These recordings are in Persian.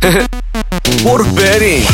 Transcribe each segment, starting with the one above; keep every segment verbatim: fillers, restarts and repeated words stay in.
برو بریم.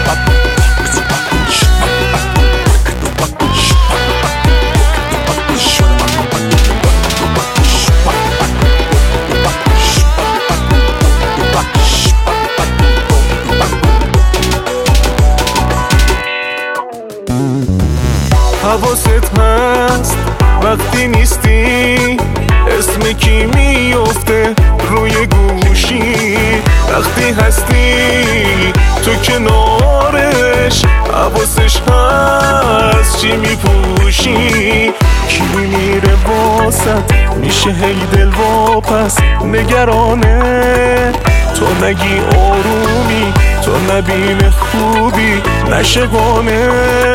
حواست هست وقتی نیستی اسم کی میفته روی گوشی، وقتی هستی تو کنارش حواسش هست چی میپوشی. کی میره واسط میشه هی دل واپس نگرانه، تو نگی آرومی تو نبین خوبی نشگانه.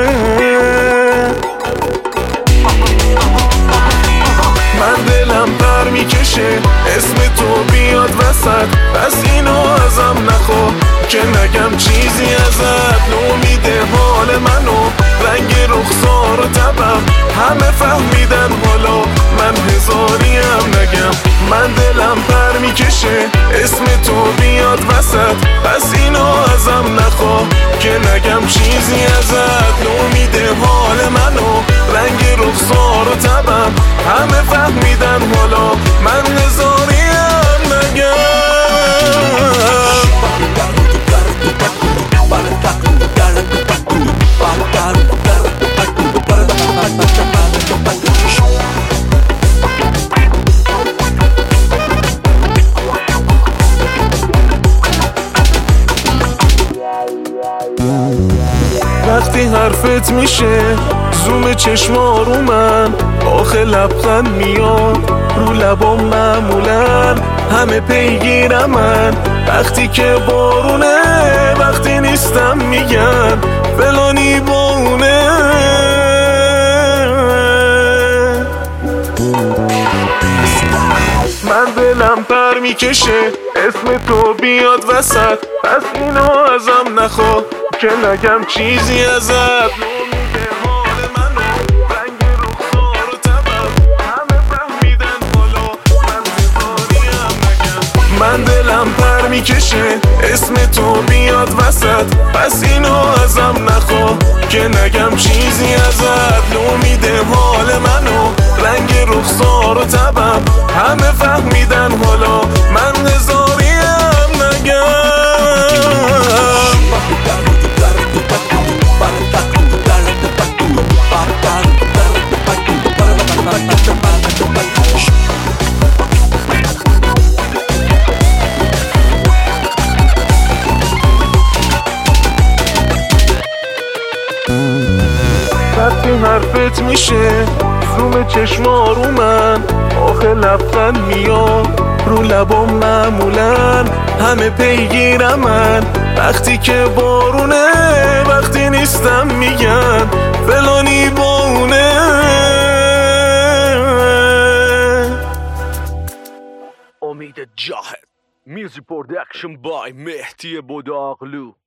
من دلم پر میکشه اسم تو بیاد وسط، پس اینو ازم نخوا که نگم چیزی ازت. نومیده حال منو رنگ رخسار و تبم همه فهمیدن، حالا من هزاریم نگم. من دلم پر میکشه اسم تو بیاد وسط، پس اینو ازم نخوا که نگم چیزی ازت. نومیده حال منو رنگ رخسار و تبم همه فهمیدن، حالا من هزاریم نگم. وقتی حرفت میشه زوم چشما رو من، آخه لبخند میاد رو لبام معمولا همه پیگیرم من. وقتی که بارونه وقتی نیستم میگن فلانی بونه. من دلم پر میکشه اسم تو بیاد وسط، پس اینو ازم نخوا که نگم چیزی ازت. نومیده حال منو رنگ رخسار و تبم همه فهمیدن، حالا من هزاریم نگم. من دلم پر میکشه اسم تو بیاد وسط، پس اینو ازم نخوا که نگم چیزی ازت. نومیده حال منو رنگ رخسار و تبم همه فهمیدن، حالا من هزاریم نگم. وقتی حرفت میشه زوم چشما رو من، آخه لبخند میاد رو لبام معمولا همه پیگیرم من. وقتی که بارونه وقتی نیستم میگن فلانی بونه. امید جاهد، میوزیک پرودکشن بای مهدی بوداغلو.